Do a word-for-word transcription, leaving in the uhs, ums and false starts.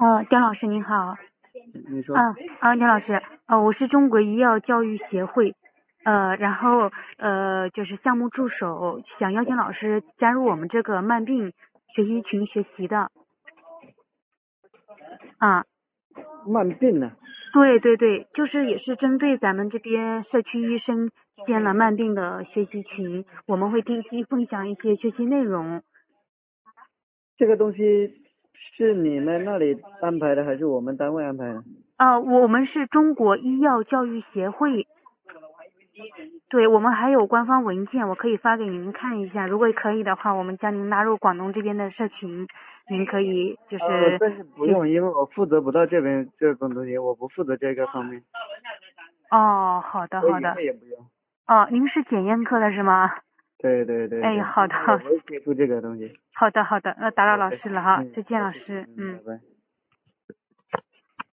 呃，刁老师您好。 你说。 啊啊，刁老师，呃，我是中国医药教育协会，呃，然后呃就是项目助手，想邀请老师加入我们这个慢病学习群学习的。啊， 慢病呢、 对对对，就是也是针对咱们这边社区医生建了慢病的学习群，我们会定期分享一些学习内容。 这个东西是你们那里安排的还是我们单位安排的？ 呃，我们是中国医药教育协会。对，我们还有官方文件，我可以发给您看一下。如果可以的话，我们将您拉入广东这边的社群，您可以就呃， 是但是不用， 学习。 因为我负责不到这边这种东西，我不负责这个方面， 哦，好的所以以后好的。 也不用。 哦，您是检验科的是吗？ 对对对哎， 对， 好的我不会接触这个东西。 好的好的，那打扰老好的， 师了哈， 嗯， 再见好，谢谢， 老师， 嗯， 嗯。 拜拜。